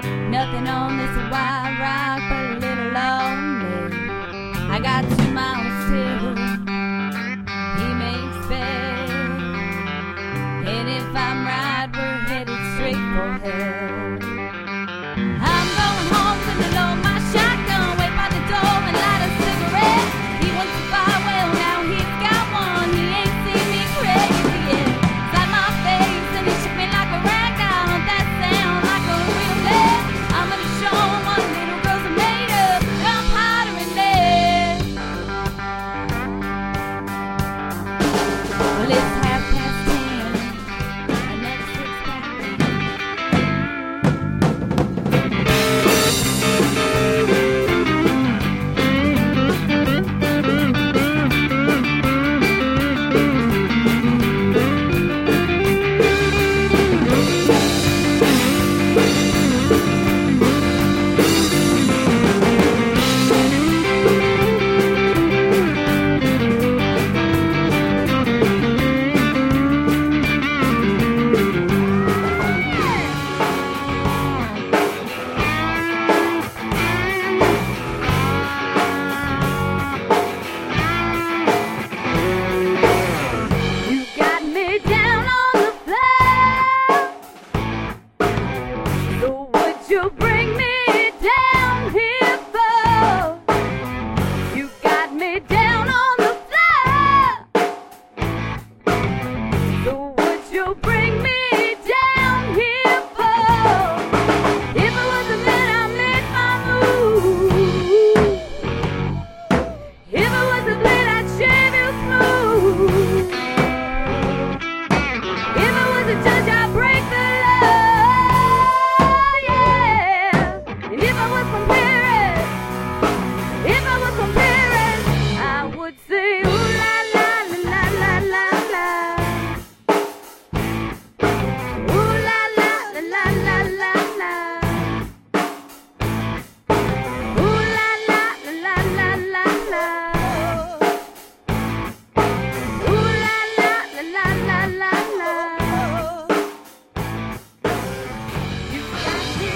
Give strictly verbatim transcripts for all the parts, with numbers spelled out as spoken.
Nothing on this wild rock but a little lonely. I got two miles till he makes bed, and if I'm right, we're headed straight for hell. I'm going home to load my shotgun, wait by the door and light a cigarette. He wants to fire, well now he's got one. He ain't seen me crazy yet. Slap my face and he shook me like a rag doll. That sound like a real lead. I'm gonna show him what little girls are made of. Gunpowder and lead. Well, it's half past ten, and that's six past. You bring me down here for. You got me down on the floor. So would you bring me down here for? If it was a man, I made my move. If it was a blade, I'd shave you smooth. If it was a judge, I'd break the law. Say ooh la la la la la la la. Ooh la la la la la la la. Ooh la la la la la la la. Ooh la la la la la la la. You got me.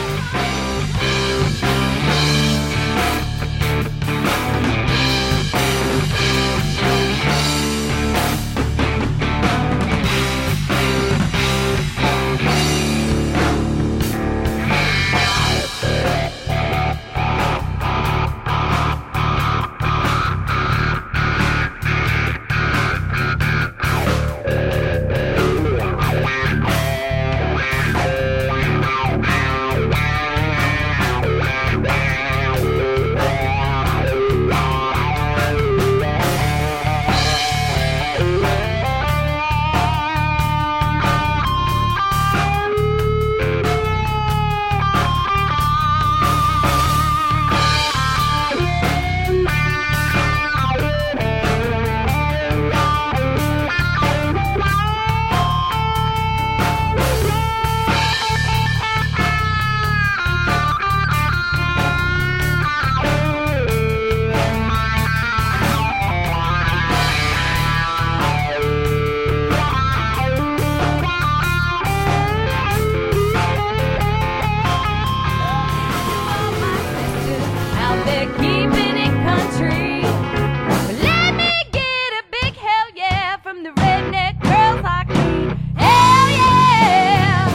Keeping it country. Let me get a big hell yeah from the redneck girls like me. Hell yeah!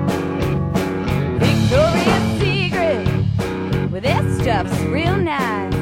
Victoria's Secret, well, this stuff's real nice.